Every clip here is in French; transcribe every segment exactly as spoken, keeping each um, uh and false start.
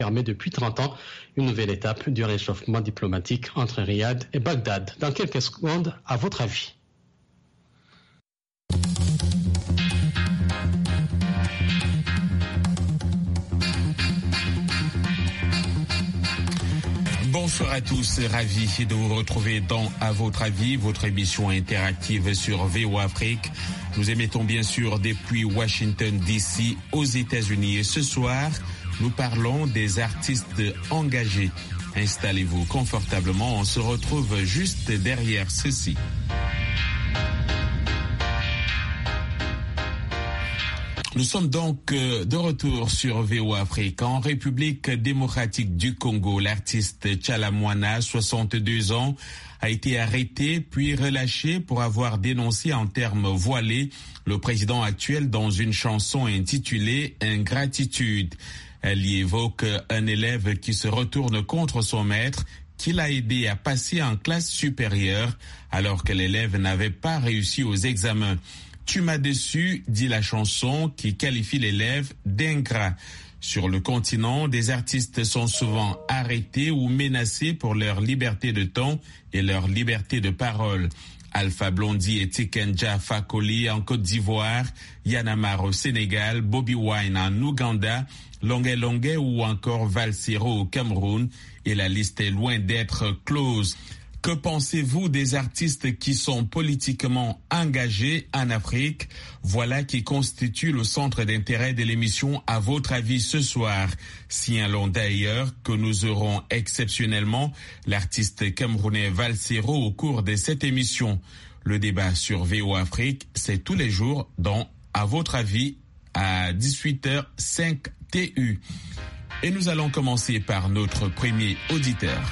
permet depuis trente ans une nouvelle étape du réchauffement diplomatique entre Riyad et Bagdad. Dans quelques secondes, à votre avis? Bonsoir à tous, ravi de vous retrouver dans À votre avis, votre émission interactive sur V O Afrique. Nous émettons bien sûr depuis Washington D C aux États-Unis et ce soir, nous parlons des artistes engagés. Installez-vous confortablement, on se retrouve juste derrière ceci. Nous sommes donc de retour sur V O Afrique. En République démocratique du Congo, l'artiste Tchala Moana, soixante-deux ans, a été arrêté puis relâché pour avoir dénoncé en termes voilés le président actuel dans une chanson intitulée Ingratitude. Elle y évoque un élève qui se retourne contre son maître, qui l'a aidé à passer en classe supérieure alors que l'élève n'avait pas réussi aux examens. Tu m'as déçu, dit la chanson qui qualifie l'élève d'ingrat. Sur le continent, des artistes sont souvent arrêtés ou menacés pour leur liberté de ton et leur liberté de parole. Alpha Blondy et Tikenja Fakoli en Côte d'Ivoire, Yanamar au Sénégal, Bobby Wine en Ouganda, Longuet Longuet ou encore Valsero au Cameroun, et la liste est loin d'être close. Que pensez-vous des artistes qui sont politiquement engagés en Afrique? Voilà qui constitue le centre d'intérêt de l'émission À votre avis ce soir. Signalons d'ailleurs que nous aurons exceptionnellement l'artiste camerounais Valsero au cours de cette émission. Le débat sur V O Afrique, c'est tous les jours dans À votre avis à dix-huit heures cinq T U. Et nous allons commencer par notre premier auditeur.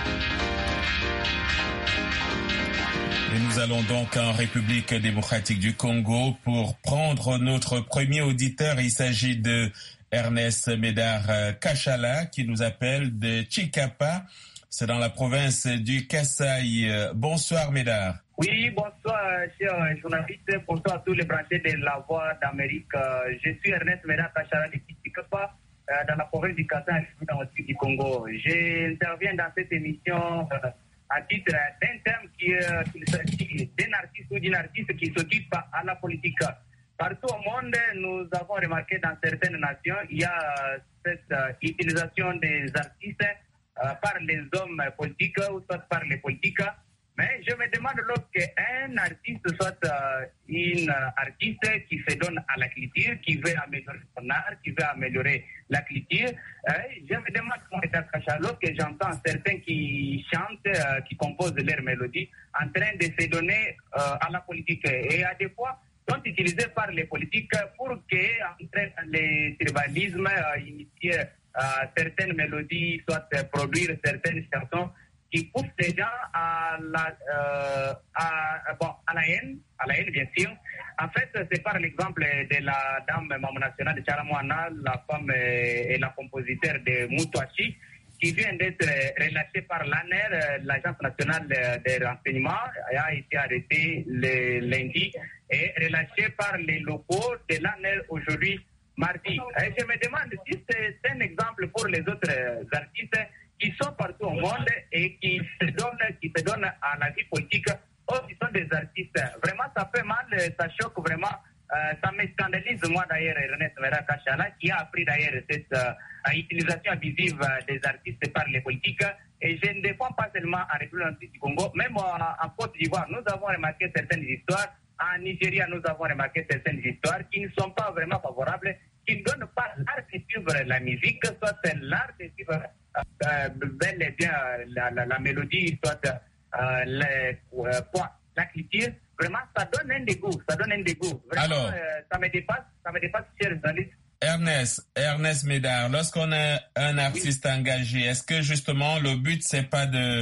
Et nous allons donc en République démocratique du Congo pour prendre notre premier auditeur. Il s'agit de Ernest Médard Kachala qui nous appelle de Chikapa. C'est dans la province du Kasaï. Bonsoir Médard. Oui, bonsoir cher journaliste. Bonsoir à tous les branchés de la Voix d'Amérique. Je suis Ernest Médard Kachala de Chikapa dans la province du Kasaï, dans le sud du Congo. J'interviens dans cette émission à titre d'un thème qui, euh, qui s'agit d'un artiste ou d'une artiste qui s'occupe à la politique. Partout au monde, nous avons remarqué dans certaines nations, il y a cette euh, utilisation des artistes euh, par les hommes politiques ou soit par les politiques. Mais je me demande lorsqu'un artiste soit euh, une artiste qui se donne à la culture, qui veut améliorer son art, qui veut améliorer la culture, euh, je me demande comment est Kacha lorsque j'entends certains qui chantent, euh, qui composent leurs mélodies, en train de se donner euh, à la politique. Et à des fois, sont utilisés par les politiques pour qu'entraînent le tribalisme, euh, initier euh, certaines mélodies, soit euh, produire certaines chansons qui pousse les gens à la, euh, à, bon, à la haine, à la haine bien sûr. En fait, c'est par l'exemple de la dame membre nationale de Tchala Moana, la femme et la compositeur de Moutouachi, qui vient d'être relâchée par l'A N R, l'Agence nationale des renseignements, a été arrêtée le lundi et relâchée par les locaux de l'A N R aujourd'hui, mardi. Et je me demande si c'est un exemple pour les autres artistes qui sont partout au monde et qui se donnent, qui se donnent à la vie politique, ou qui sont des artistes. Vraiment, ça fait mal, ça choque vraiment. Euh, ça me scandalise, moi d'ailleurs, Ernest Médard Kachala, qui a appris d'ailleurs cette euh, utilisation abusive des artistes par les politiques. Et je ne défends pas seulement en République du Congo, même en, en Côte d'Ivoire, nous avons remarqué certaines histoires. En Nigeria, nous avons remarqué certaines histoires qui ne sont pas vraiment favorables, qui ne donnent pas l'art de suivre la musique, soit c'est l'art de suivre euh, bel et bien la, la, la mélodie, soit euh, les, euh, la culture. Vraiment, ça donne un dégoût, ça donne un dégoût. Vraiment, Alors, euh, ça me dépasse, ça me dépasse, cher journaliste. Ernest, Ernest Médard, lorsqu'on est un artiste oui. engagé, est-ce que justement le but c'est pas de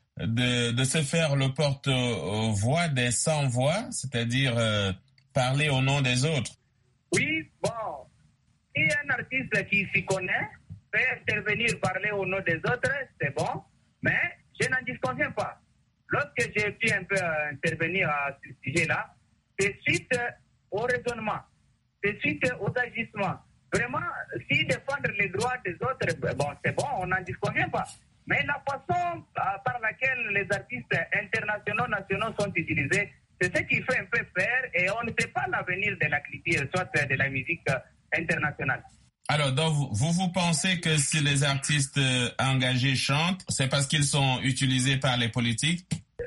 de, de se faire le porte-voix des sans-voix, c'est-à-dire euh, parler au nom des autres? Oui, bon, si un artiste qui s'y connaît peut intervenir, parler au nom des autres, c'est bon, mais je n'en disconviens pas. Lorsque j'ai pu un peu intervenir à ce sujet-là, c'est suite au raisonnement, c'est suite aux agissements, Vraiment, si défendre les droits des autres, bon, c'est bon, on n'en disconvient pas. Mais la façon par laquelle les artistes internationaux, nationaux sont utilisés, c'est ce qui fait un peu peur et on ne sait pas l'avenir de la culture, soit de la musique internationale. Alors, donc, vous, vous pensez que si les artistes engagés chantent, c'est parce qu'ils sont utilisés par les politiques?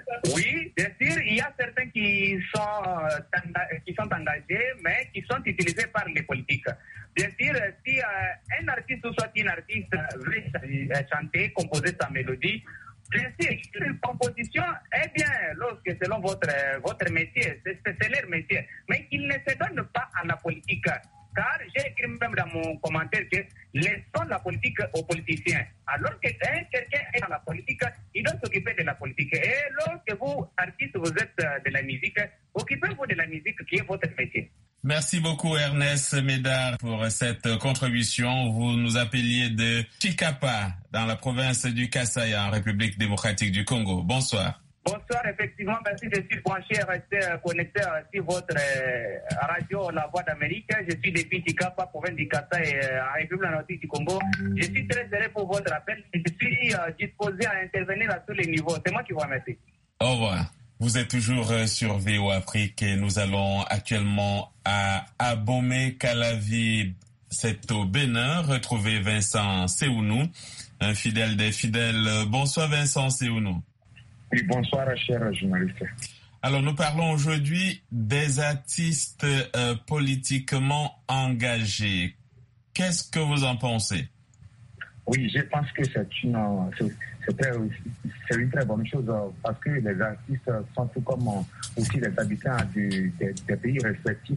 Oui, bien sûr, il y a certains qui sont, qui sont engagés, mais qui sont utilisés par les politiques. Bien sûr, si euh, un artiste ou soit une artiste veut chanter, composer sa mélodie, bien sûr, une composition est bien lorsque selon votre, votre métier, c'est, c'est leur métier, mais il ne se donne pas à la politique. Car j'ai écrit même dans mon commentaire que laissons la politique aux politiciens. Alors que hein, quelqu'un est dans la politique, il doit s'occuper de la politique. Et lorsque vous, artistes, vous êtes de la musique, occupez-vous de la musique qui est votre métier. Merci beaucoup Ernest Médard pour cette contribution. Vous nous appeliez de Chikapa dans la province du Kasaï en République démocratique du Congo. Bonsoir. Bonsoir, effectivement, merci de suis branché, rester connecté sur votre euh, radio La Voix d'Amérique. Je suis depuis Chikapa, province du Kasaï, en République démocratique du Congo. Je suis très heureux pour votre appel. Je suis euh, disposé à intervenir à tous les niveaux. C'est moi qui vous remercie. Au revoir. Vous êtes toujours sur V O Afrique et nous allons actuellement à Abomey-Calavi, c'est au Bénin, retrouver Vincent Séounou, un fidèle des fidèles. Bonsoir Vincent Séounou. Oui, bonsoir, cher journaliste. Alors, nous parlons aujourd'hui des artistes euh, politiquement engagés. Qu'est-ce que vous en pensez? Oui, je pense que c'est une, c'est, c'est, très, c'est une très bonne chose parce que les artistes sont tout comme aussi les habitants du, des, des pays respectifs,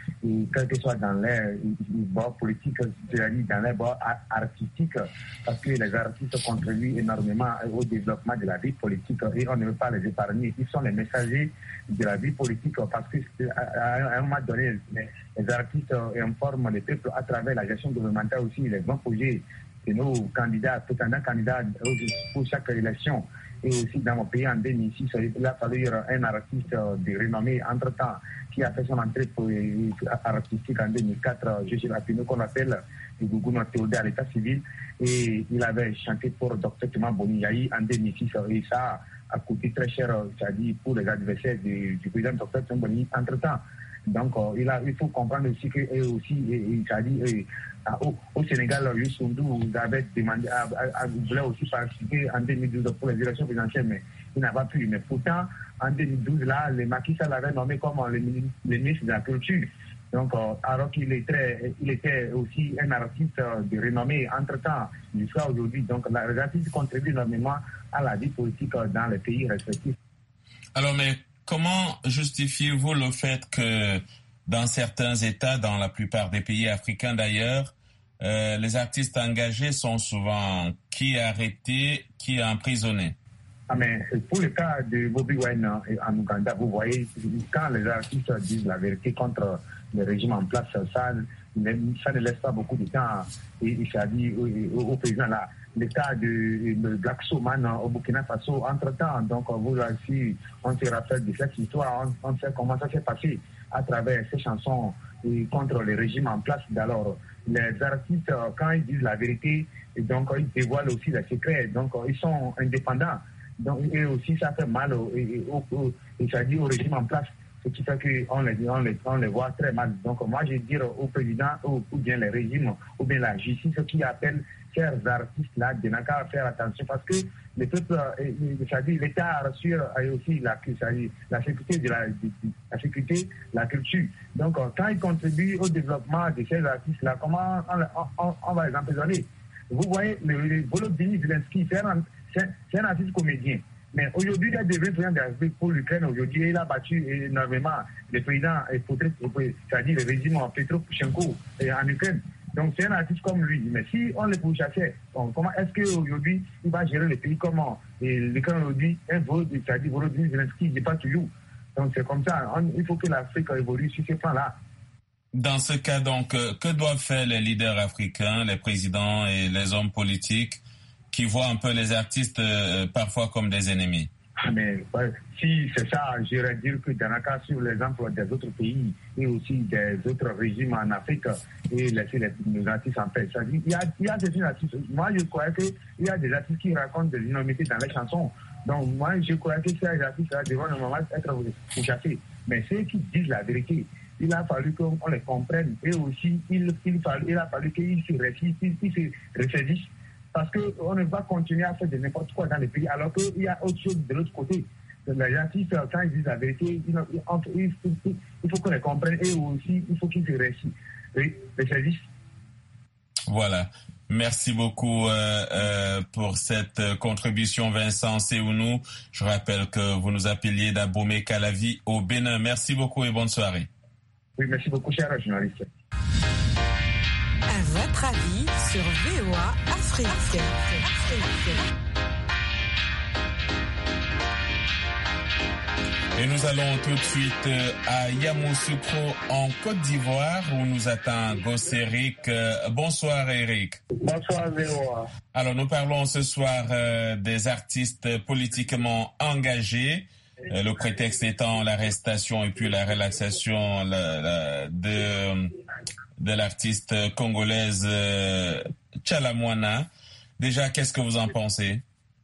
et quel que soit dans les bords politiques, c'est-à-dire dans les bords artistiques, parce que les artistes contribuent énormément au développement de la vie politique et on ne veut pas les épargner. Ils sont les messagers de la vie politique parce qu'à un moment donné, les, les artistes informent les peuples à travers la gestion gouvernementale aussi, les bons projets de nos candidats, prétendants candidats pour chaque élection. Et aussi dans mon pays en deux mille six, il a fallu un artiste de renommée entre-temps qui a fait son entrée pour, artistique en deux mille quatre, Gégé Lapino, qu'on appelle le Gougouna Théodore à l'état civil. Et il avait chanté pour Docteur Thomas Boniaï en deux mille six. Et ça a coûté très cher, c'est-à-dire pour les adversaires du, du président Docteur Thomas Boniaï entre-temps. Donc, euh, il, a, il faut comprendre aussi que eux aussi, c'est-à-dire au, au Sénégal, Youssou Ndour avait demandé, à, à, à, voulait aussi participer en deux mille douze pour les élections présidentielles, mais il n'a pas pu. Mais pourtant, en deux mille douze, là, le Macky Sall l'avait nommé comme le, le ministre de la Culture. Donc, euh, alors qu'il était, il était aussi un artiste de renommée entre-temps jusqu'à aujourd'hui. Donc, les artistes contribuent énormément à la vie politique dans les pays respectifs. Alors, mais comment justifiez-vous le fait que dans certains États, dans la plupart des pays africains d'ailleurs, euh, les artistes engagés sont souvent qui arrêtés, qui emprisonnés? Ah mais pour le cas de Bobi Wine en Ouganda, vous voyez, quand les artistes disent la vérité contre le régime en place, ça, ça ne laisse pas beaucoup de temps et, et ça dit au, au, au président là. Le cas de, de Black Soman au Burkina Faso, entre-temps, donc vous aussi, on se rappelle de cette histoire, on, on sait comment ça s'est passé à travers ces chansons et contre le régime en place. Alors, les artistes, quand ils disent la vérité, et donc ils dévoilent aussi les secrets, donc ils sont indépendants. Donc, et aussi, ça fait mal au, au, au, au, au régime en place, ce qui fait qu'on les, on les, on les voit très mal. Donc, moi, je vais dire au président, ou, ou bien les régimes, ou bien la justice, qui appellent chers artistes-là, de n'a qu'à faire attention, parce que le peuple, c'est-à-dire l'État assure aussi la, la sécurité de la, de, la sécurité, la culture. Donc, quand ils contribuent au développement de ces artistes-là, comment on, on, on va les emprisonner? Vous voyez, le, le Volodymyr Zelensky, c'est un, c'est un artiste comédien. Mais aujourd'hui, il a devenu président de la République pour l'Ukraine. Aujourd'hui, il a battu énormément le président, c'est-à-dire le régime Petro Poroshenko en Ukraine. Donc, c'est un artiste comme lui. Mais si on le pourchassait, bon, comment est-ce qu'aujourd'hui, il va gérer le pays? Comment? Et l'Ukraine aujourd'hui, un vote, c'est-à-dire Volodymyr Zelensky, il n'est pas toujours. Donc, c'est comme ça. On, il faut que l'Afrique évolue sur ces plans-là. Dans ce cas, donc, que doivent faire les leaders africains, les présidents et les hommes politiques qui voient un peu les artistes euh, parfois comme des ennemis? Mais ouais, si c'est ça, j'irais dire que dans le cas sur l'exemple des autres pays et aussi des autres régimes en Afrique et laisser les, les artistes en paix. Il y a, il y a des artistes, moi je crois qu'il y a des artistes qui racontent des énormités dans les chansons. Donc moi je crois que ces artistes-là devront normalement être chassés. Mais ceux qui disent la vérité, il a fallu qu'on les comprenne et aussi il, il, il a fallu qu'ils se réfléchissent, ils se réfléchissent. Parce qu'on ne va continuer à faire de n'importe quoi dans le pays, alors qu'il y a autre chose de l'autre côté. Les artistes, quand ils disent la vérité, il, il, il, il faut qu'on les comprenne et aussi il faut qu'ils se réfléchissent. Voilà. Merci beaucoup euh, euh, pour cette contribution, Vincent Séounou. Je rappelle que vous nous appeliez d'Abomey Calavi au Bénin. Merci beaucoup et bonne soirée. Oui, merci beaucoup, cher journaliste. À votre avis sur V O A Afrique. Afrique. Et nous allons tout de suite à Yamoussoukro en Côte d'Ivoire où nous attend Goss Eric. Bonsoir Eric. Bonsoir V O A. Alors nous parlons ce soir euh, des artistes politiquement engagés. Euh, le prétexte étant l'arrestation et puis la relaxation la, la, de, de l'artiste congolaise euh, Tchalamwana. Déjà, qu'est-ce que vous en pensez?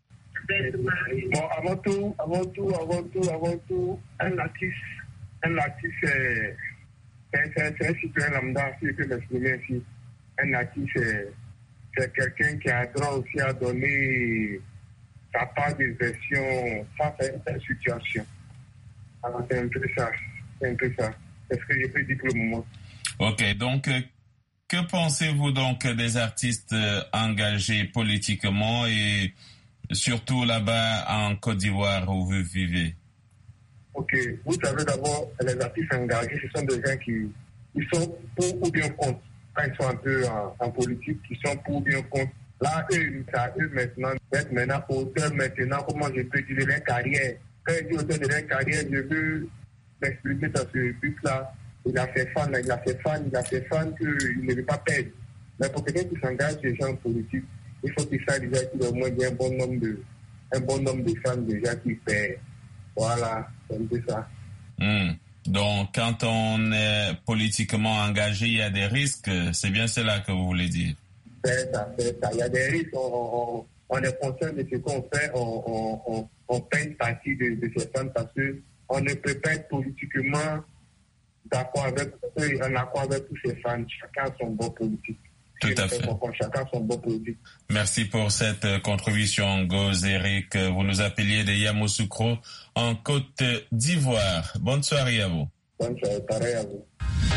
Bon, avant tout, avant tout, avant tout, avant tout, un artiste, un artiste, c'est, c'est, c'est un citoyen lambda, si je peux m'exprimer ainsi. Un artiste, c'est, c'est quelqu'un qui a droit aussi à donner sa part de version face à une situation. Alors, c'est un peu ça, c'est un peu ça. C'est ce que je peux dire pour le moment. Ok, donc, euh, que pensez-vous donc des artistes euh, engagés politiquement et surtout là-bas en Côte d'Ivoire où vous vivez? Ok, vous savez d'abord, les artistes engagés, ce sont des gens qui ils sont pour ou bien contre. Quand ils sont un peu en, en politique, ils sont pour ou bien contre. Là, eux, c'est à eux maintenant d'être maintenant auteurs maintenant, comment je peux dire, de leur carrière. Quand je dis auteur de leur carrière, je veux m'exprimer dans ce but-là. Il a fait fan, il a fait fan, il a fait fan qu'il ne veut pas perdre. Mais pour quelqu'un qui s'engage des gens en politique, il faut qu'il sache déjà qu'il y a au moins un bon nombre de, un bon nombre de femmes déjà qui paient. Voilà, c'est un peu ça. Mmh. Donc, quand on est politiquement engagé, il y a des risques. C'est bien cela que vous voulez dire? C'est ça, c'est ça. Il y a des risques. On, on, on est conscient de ce qu'on fait. On, on, on, on paye une partie de, de ces femmes parce qu'on ne peut pas être politiquement d'accord avec eux, en accord avec tous ces femmes. Chacun a son bon politique. Tout à fait. Chacun son bon politique. Merci pour cette contribution, Goss Eric. Vous nous appeliez de Yamoussoukro en Côte d'Ivoire. Bonne soirée à vous. Bonne soirée, pareil à vous.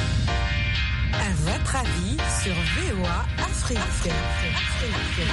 À votre avis sur V O A Afrique. Afrique.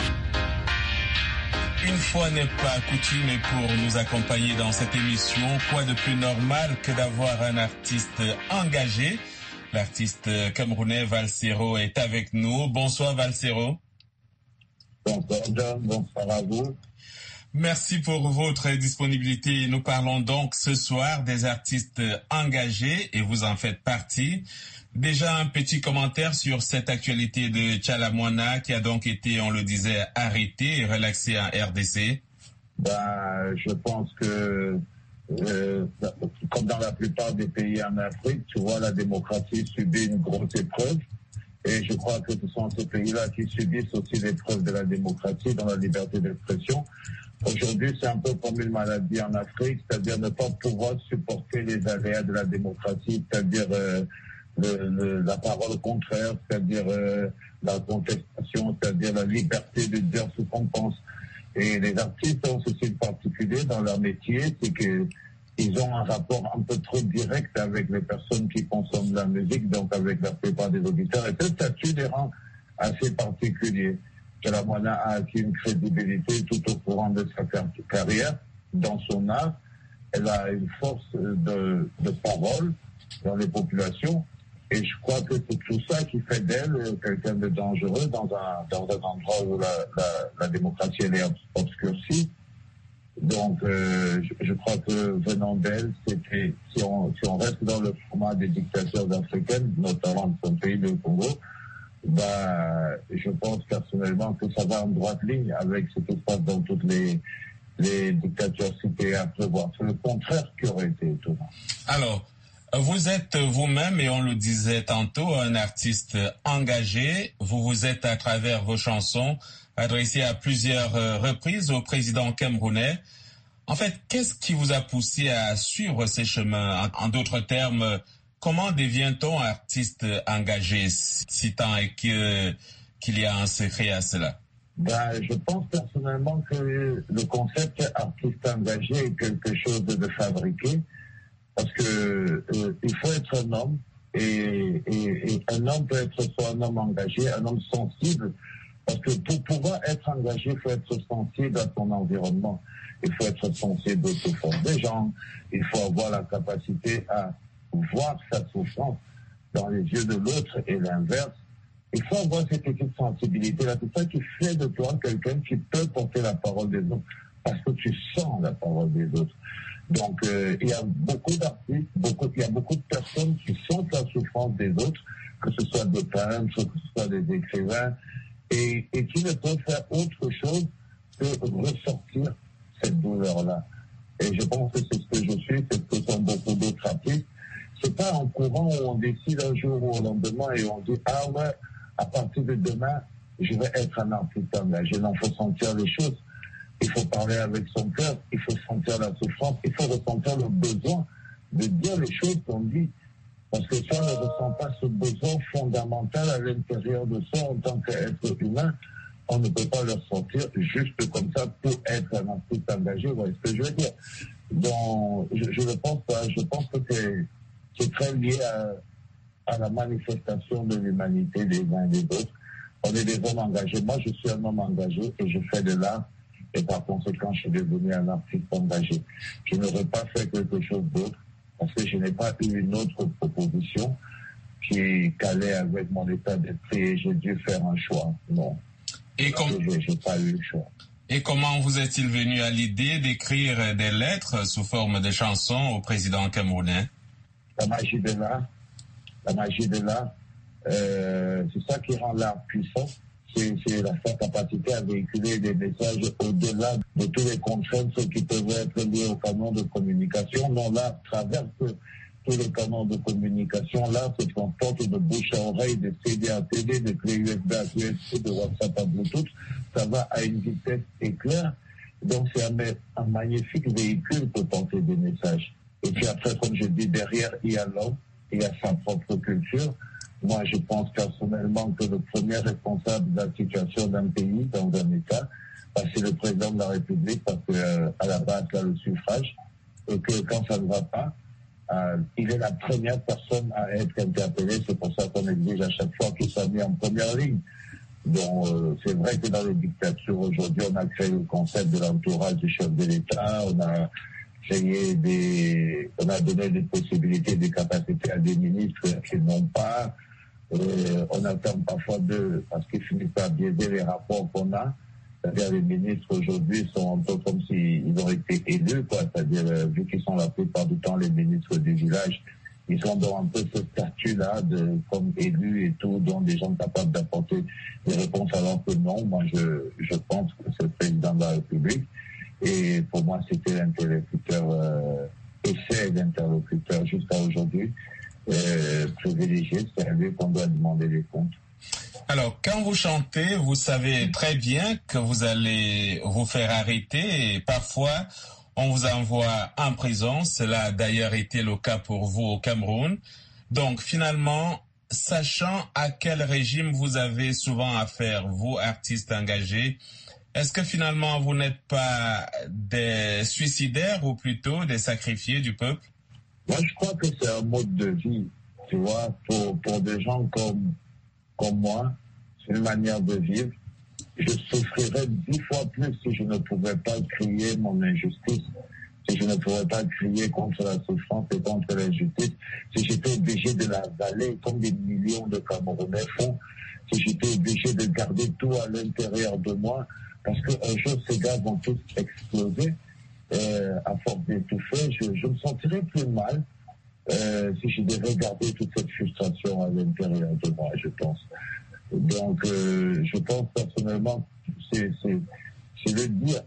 Une fois n'est pas coutume et pour nous accompagner dans cette émission, quoi de plus normal que d'avoir un artiste engagé? L'artiste camerounais Valsero est avec nous. Bonsoir Valsero. Bonsoir John, bonsoir à vous. Merci pour votre disponibilité. Nous parlons donc ce soir des artistes engagés et vous en faites partie. Déjà un petit commentaire sur cette actualité de Tchalamwana qui a donc été, on le disait, arrêté et relaxé en R D C. Ben, je pense que Euh, comme dans la plupart des pays en Afrique, tu vois, la démocratie subit une grosse épreuve. Et je crois que ce sont ces pays-là qui subissent aussi l'épreuve de la démocratie dans la liberté d'expression. Aujourd'hui, c'est un peu comme une maladie en Afrique, c'est-à-dire ne pas pouvoir supporter les aléas de la démocratie, c'est-à-dire euh, le, le, la parole contraire, c'est-à-dire euh, la contestation, c'est-à-dire la liberté de dire ce qu'on pense. Et les artistes ont ceci de particulier dans leur métier, c'est que ils ont un rapport un peu trop direct avec les personnes qui consomment la musique, donc avec la plupart des auditeurs. Et ce statut les rend assez particuliers. Tchalamwana a acquis une crédibilité tout au courant de sa carrière, dans son art. Elle a une force de, de parole dans les populations. Et je crois que c'est tout ça qui fait d'elle quelqu'un de dangereux dans un, dans un endroit où la, la, la démocratie elle est obscurcie. Donc, euh, je, je crois que venant d'elle, c'était, si on, si on reste dans le format des dictatures africaines, notamment de son pays, le Congo, bah, je pense personnellement que ça va en droite ligne avec ce qui se passe dans toutes les, les dictatures citées à prévoir. C'est le contraire qui aurait été étonnant. Alors, vous êtes vous-même, et on le disait tantôt, un artiste engagé. Vous vous êtes, à travers vos chansons, adressé à plusieurs reprises au président camerounais. En fait, qu'est-ce qui vous a poussé à suivre ces chemins? En, en d'autres termes, comment devient-on artiste engagé, si tant est que, qu'il y a un secret à cela? Ben, je pense personnellement que le concept artiste engagé est quelque chose de fabriqué, parce que euh, il faut être un homme, et, et, et un homme peut être soit un homme engagé, un homme sensible, parce que pour pouvoir être engagé, il faut être sensible à son environnement, il faut être sensible aux souffrances des gens, il faut avoir la capacité à voir sa souffrance dans les yeux de l'autre et l'inverse. Il faut avoir cette petite sensibilité-là. C'est ça qui fait de toi quelqu'un qui peut porter la parole des autres, parce que tu sens la parole des autres. Donc, euh, il y a beaucoup d'artistes, beaucoup, il y a beaucoup de personnes qui sentent la souffrance des autres, que ce soit des peintres, que ce soit des écrivains, et, et qui ne peuvent faire autre chose que ressortir cette douleur-là. Et je pense que c'est ce que je suis, c'est ce que sont beaucoup d'autres artistes. C'est pas en courant où on décide un jour ou au lendemain et on dit, ah ouais, à partir de demain, je vais être un artiste engagé. Non, il faut sentir les choses. Il faut parler avec son cœur. Il faut sentir la souffrance. Il faut ressentir le besoin de dire les choses qu'on dit. Parce que si on ne ressent pas ce besoin fondamental à l'intérieur de soi en tant qu'être humain, on ne peut pas le ressentir juste comme ça pour être un artiste engagé. Vous voyez ce que je veux dire? Donc, je, je ne pense pas. Je pense que c'est, c'est très lié à, à la manifestation de l'humanité des uns et des autres. On est des hommes engagés. Moi, je suis un homme engagé et je fais de l'art. Et par conséquent, je suis devenu un artiste engagé. Je n'aurais pas fait quelque chose d'autre parce que je n'ai pas eu une autre proposition qui calait avec mon état d'esprit et j'ai dû faire un choix. Non. Et com- je n'ai pas eu le choix. Et comment vous est-il venu à l'idée d'écrire des lettres sous forme de chansons au président camerounais? La magie de l'art, la magie de l'art, euh, c'est ça qui rend l'art puissant. C'est, c'est la sa capacité à véhiculer des messages au-delà de tous les contraintes qui peuvent être liées au canon de communication. Non, l'art traverse tous les canons de communication. L'art se transporte de bouche à oreille, de C D à C D, de clé U S B à U S B, de WhatsApp à Bluetooth. Ça va à une vitesse éclair. Donc c'est un, un magnifique véhicule pour porter des messages. Et puis après, comme je dis, derrière, il y a l'homme, il y a sa propre culture. Moi, je pense personnellement que le premier responsable de la situation d'un pays, dans un État, bah, c'est le président de la République, parce que euh, à la base, il a le suffrage, et que quand ça ne va pas, euh, il est la première personne à être interpellée. C'est pour ça qu'on exige à chaque fois qu'il soit mis en première ligne. Donc, euh, c'est vrai que dans les dictatures aujourd'hui, on a créé le concept de l'entourage du chef de l'État, on a créé des, on a donné des possibilités, des capacités à des ministres qui n'ont pas. Euh, on attend parfois d'eux parce qu'ils finissent par biaiser les rapports qu'on a. C'est-à-dire les ministres aujourd'hui sont un peu comme s'ils ont été élus, quoi. C'est-à-dire, euh, vu qu'ils sont la plupart du temps les ministres du village, ils sont dans un peu ce statut-là de comme élus et tout, dont des gens capables d'apporter des réponses, alors que non, moi je, je pense que c'est le président de la République. Et pour moi, c'était l'interlocuteur, euh, et c'est l'interlocuteur jusqu'à aujourd'hui. Euh, privilégié, c'est à lui qu'on doit demander des comptes. Alors, quand vous chantez, vous savez très bien que vous allez vous faire arrêter et parfois on vous envoie en prison. Cela a d'ailleurs été le cas pour vous au Cameroun. Donc, finalement, sachant à quel régime vous avez souvent affaire, vous, artistes engagés, est-ce que finalement vous n'êtes pas des suicidaires ou plutôt des sacrifiés du peuple? Moi, je crois que c'est un mode de vie, tu vois, pour, pour des gens comme, comme moi, c'est une manière de vivre. Je souffrirais dix fois plus si je ne pouvais pas crier mon injustice, si je ne pouvais pas crier contre la souffrance et contre l'injustice, si j'étais obligé de l'avaler comme des millions de Camerounais font, si j'étais obligé de garder tout à l'intérieur de moi, parce qu'un jour, ces gars vont tous exploser. Euh, à force d'étouffer, je, je me sentirais plus mal euh, si je devais garder toute cette frustration à l'intérieur de moi, je pense. Donc, euh, je pense personnellement, c'est, c'est, c'est le dire.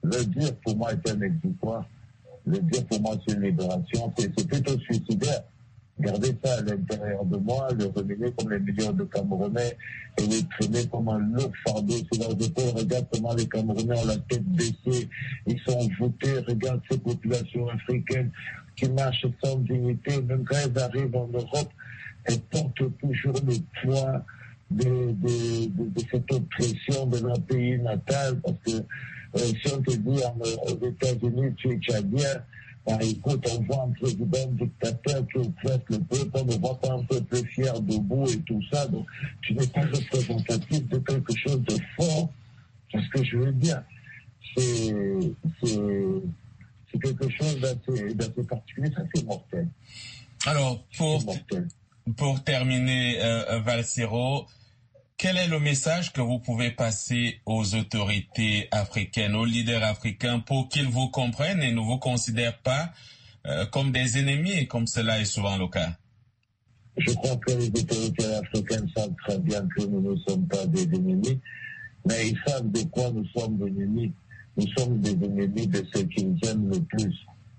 Le dire, pour moi, est un exutoire. Le dire, pour moi, c'est une libération. C'est, c'est plutôt suicidaire. Gardez ça à l'intérieur de moi, le ruminer comme les millions de Camerounais et les traîner comme un lourd fardeau sur leurs épaules. Regarde comment les Camerounais ont la tête baissée, ils sont voûtés. Regarde ces populations africaines qui marchent sans dignité. Même quand elles arrivent en Europe, elles portent toujours le poids de, de, de, de cette oppression de leur pays natal. Parce que euh, si on te dit en, aux États-Unis, tu es tchadien, bah, écoute, on voit un président dictateur qui oppresse le peuple, on ne voit pas un peuple fier, debout et tout ça. Donc, tu n'es pas représentatif de quelque chose de fort. C'est ce que je veux dire. C'est, c'est, c'est quelque chose d'assez, d'assez particulier. Ça, c'est mortel. Alors, pour, mortel. pour terminer, euh, Valsero, quel est le message que vous pouvez passer aux autorités africaines, aux leaders africains, pour qu'ils vous comprennent et ne vous considèrent pas euh, comme des ennemis, comme cela est souvent le cas? Je crois que les autorités africaines savent très bien que nous ne sommes pas des ennemis, mais ils savent de quoi nous sommes des ennemis. Nous sommes des ennemis de ceux qu'ils aiment le plus.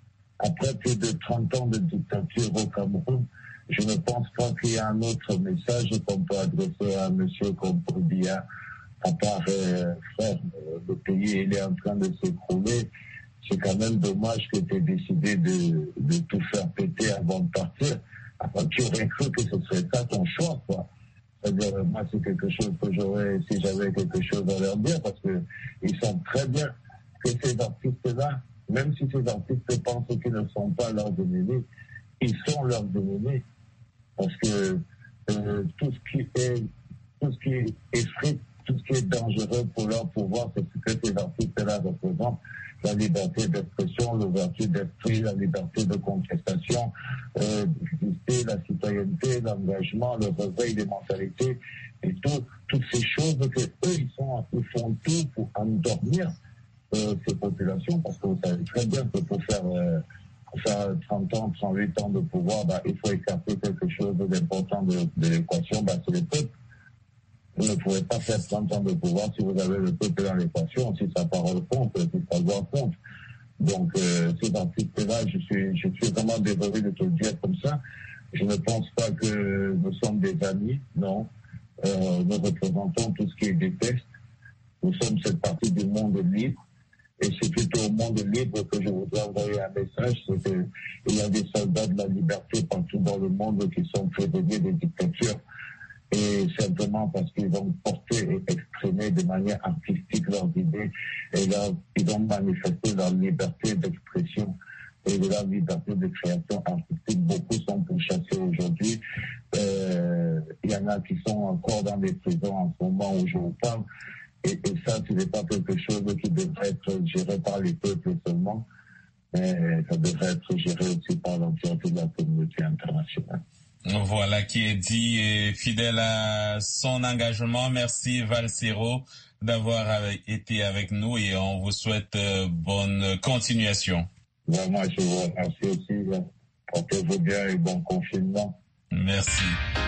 Après plus de trente ans de dictature au Cameroun, je ne pense pas qu'il y a un autre message qu'on peut adresser à M. Kompo Biya, à part, euh, frère, le pays il est en train de s'écrouler. C'est quand même dommage que tu aies décidé de, de tout faire péter avant de partir. Enfin, tu aurais cru que ce serait ça ton choix, quoi. C'est-à-dire, moi, c'est quelque chose que j'aurais, si j'avais quelque chose à leur dire, parce que ils savent très bien que ces artistes-là, même si ces artistes pensent qu'ils ne sont pas leurs ennemis, ils sont leurs ennemis. Parce que euh, tout ce qui est tout ce qui effraie, tout ce qui est dangereux pour leur pouvoir, c'est ce que ces artistes-là représentent. La liberté d'expression, l'ouverture d'esprit, la liberté de contestation, euh, la citoyenneté, l'engagement, le réveil des mentalités et tout, toutes ces choses que eux ils sont ils font tout pour endormir euh, ces populations, parce que vous savez très bien que pour faire euh, Pour faire trente ans, trente-huit ans de pouvoir, bah, il faut écarter quelque chose d'important de, de l'équation, bah, c'est le peuple. Vous ne pouvez pas faire trente ans de pouvoir si vous avez le peuple dans l'équation, si sa parole compte, si sa voix compte. Donc, euh, ces artistes-là, je suis, je suis vraiment désolé de te le dire comme ça. Je ne pense pas que nous sommes des amis, non. Euh, nous représentons tout ce qui est déteste. Nous sommes cette partie du monde libre. Et c'est plutôt au monde libre que je voudrais envoyer un message, c'est qu'il y a des soldats de la liberté partout dans le monde qui sont prisonniers des dictatures. Et simplement parce qu'ils ont porté et exprimé de manière artistique leurs idées, et là, ils ont manifesté leur liberté d'expression et de leur liberté de création artistique. Beaucoup sont pourchassés aujourd'hui. Euh, il y en a qui sont encore dans des prisons en ce moment où je vous parle. Et, et ça, ce n'est pas quelque chose qui devrait être géré par les peuples seulement, mais ça devrait être géré aussi par l'entièreté de la communauté internationale. Voilà qui est dit, et fidèle à son engagement. Merci Valsero d'avoir été avec nous et on vous souhaite bonne continuation. Vraiment, je vous remercie aussi. Portez-vous bien et bon confinement. Merci.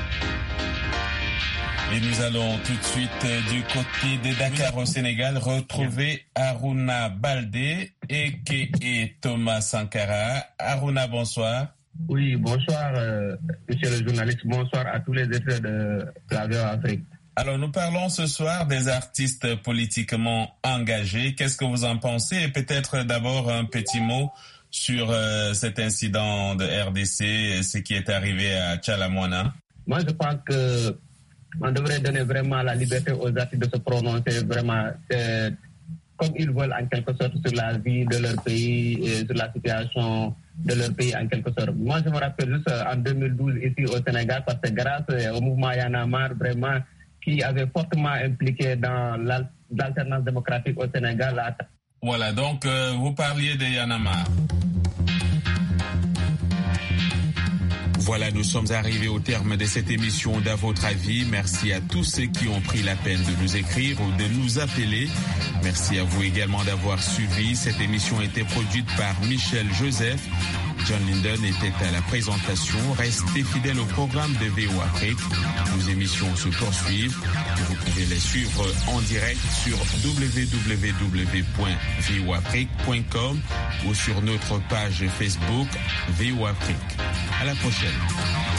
Et nous allons tout de suite du côté de Dakar au Sénégal retrouver Aruna Baldé et Thomas Sankara. Aruna, bonsoir. Oui, bonsoir, euh, monsieur le journaliste. Bonsoir à tous les éditeurs de la V O A Afrique. Alors, nous parlons ce soir des artistes politiquement engagés. Qu'est-ce que vous en pensez? Et peut-être d'abord un petit mot sur euh, cet incident de R D C, ce qui est arrivé à Tchalamouana. Moi, je pense que on devrait donner vraiment la liberté aux artistes de se prononcer vraiment euh, comme ils veulent en quelque sorte sur la vie de leur pays et sur la situation de leur pays en quelque sorte. Moi, je me rappelle juste en deux mille douze ici au Sénégal, parce que grâce au mouvement Y en a marre, vraiment, qui avait fortement impliqué dans l'alternance démocratique au Sénégal. Voilà, donc euh, vous parliez de Y en a marre. Voilà, nous sommes arrivés au terme de cette émission d'À votre avis. Merci à tous ceux qui ont pris la peine de nous écrire ou de nous appeler. Merci à vous également d'avoir suivi. Cette émission a été produite par Michel Joseph. John Linden était à la présentation. Restez fidèles au programme de V O Afrique. Nos émissions se poursuivent. Vous pouvez les suivre en direct sur w w w point v o afrique point com ou sur notre page Facebook V O Afrique. À la prochaine.